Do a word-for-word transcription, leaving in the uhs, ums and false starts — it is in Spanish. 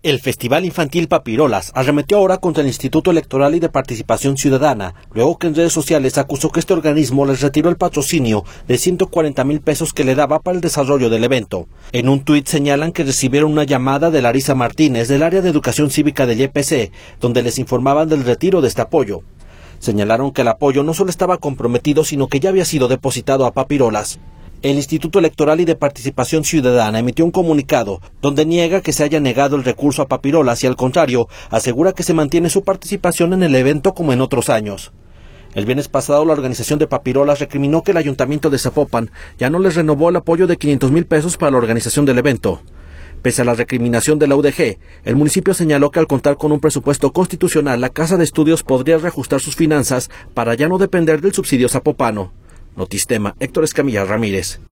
El Festival Infantil Papirolas arremetió ahora contra el Instituto Electoral y de Participación Ciudadana, luego que en redes sociales acusó que este organismo les retiró el patrocinio de ciento cuarenta mil pesos que le daba para el desarrollo del evento. En un tuit señalan que recibieron una llamada de Larisa Martínez del área de Educación Cívica del I E P C, donde les informaban del retiro de este apoyo. Señalaron que el apoyo no solo estaba comprometido, sino que ya había sido depositado a Papirolas. El Instituto Electoral y de Participación Ciudadana emitió un comunicado donde niega que se haya negado el recurso a Papirolas y, al contrario, asegura que se mantiene su participación en el evento como en otros años. El viernes pasado, la organización de Papirolas recriminó que el Ayuntamiento de Zapopan ya no les renovó el apoyo de quinientos mil pesos para la organización del evento. Pese a la recriminación de la U D G, el municipio señaló que al contar con un presupuesto constitucional, la Casa de Estudios podría reajustar sus finanzas para ya no depender del subsidio zapopano. Notistema, Héctor Escamilla Ramírez.